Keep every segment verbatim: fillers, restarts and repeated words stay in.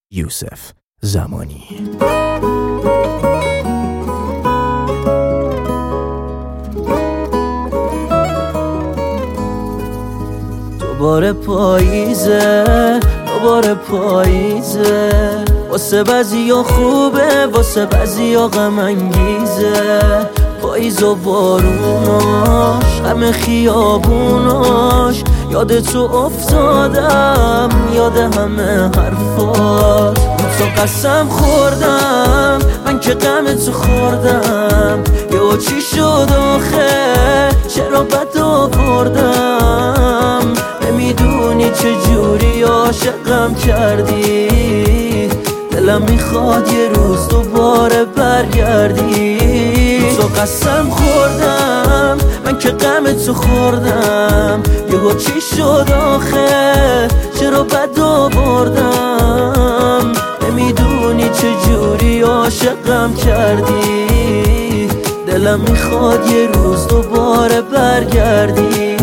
یوسف زمانی. دوباره پاییزه، دوباره پاییزه، واسه بعضیا خوبه، واسه بعضیا غم انگیزه. پاییز و باروناش، همه خیابوناش، یاد تو افتادم، یاد همه حرفات. تو قسم خوردم، من که غم تو خوردم. یه چی شد آخه، چرا بد آوردم؟ نمیدونی چه جوری عاشقم کردی، دلم میخواد یه روز دوباره برگردی. تو قسم خوردم، من که غم تو خوردم. یهو چی شد آخه، چرا بد آوردم؟ نمیدونی چه جوری عاشقم کردی، دلم میخواد یه روز دوباره برگردی.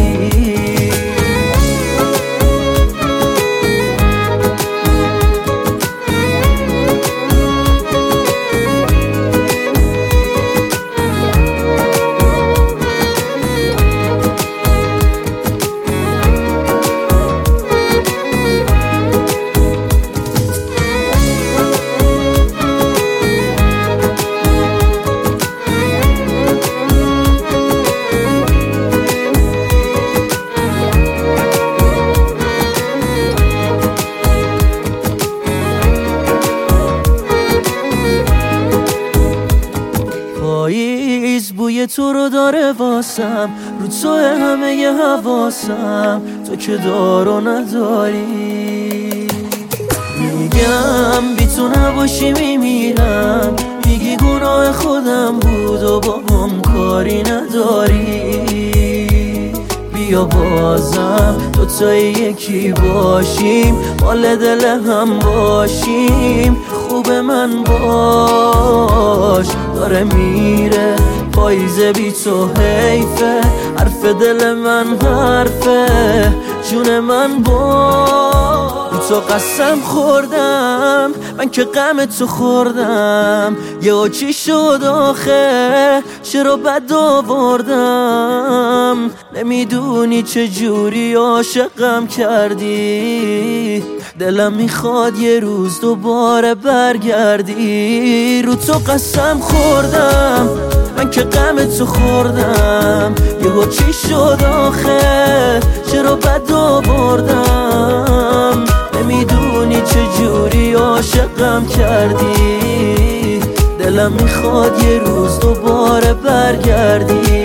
پاییز بوی تو رو داره واسم، رو تو همه ی حواسم، تو که دار و نداری. میگم بی تو نباشی میمیرم، میگی گناه خودم بود و با هم کاری نداری. بیا بازم دوتایی یکی باشیم، مال دل هم باشیم. خوب من باش، داره میره پاییزه بی تو حیفه. حرف دل من حرفه، جون من باش. تو قسم خوردم، من که غم تو خوردم. یه چی شد آخه، چرا بد آوردم؟ نمیدونی چه جوری عاشقم کردی، دلم میخواد یه روز دوباره برگردی. رو تو قسم خوردم، من که غم تو خوردم. یهو چی شد آخه، چرا بد آوردم؟ نمیدونی چه جوری عاشقم کردی، دلم میخواد یه روز دوباره برگردی.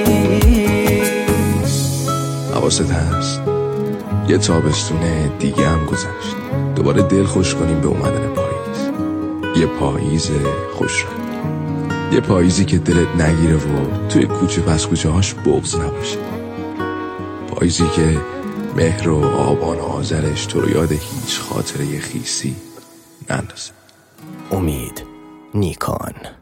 حواست هست یه تابستون دیگه هم گذشت، دوباره دل خوش کنیم به اومدن پاییز. یه پاییز خوش رنگ، یه پاییزی که دلت نگیره و توی کوچه پس کوچه هاش بغض نباشه. پاییزی که مهر و آبان و آذرش تو رو یاد هیچ خاطره خیسی نندازه. امید نیکان.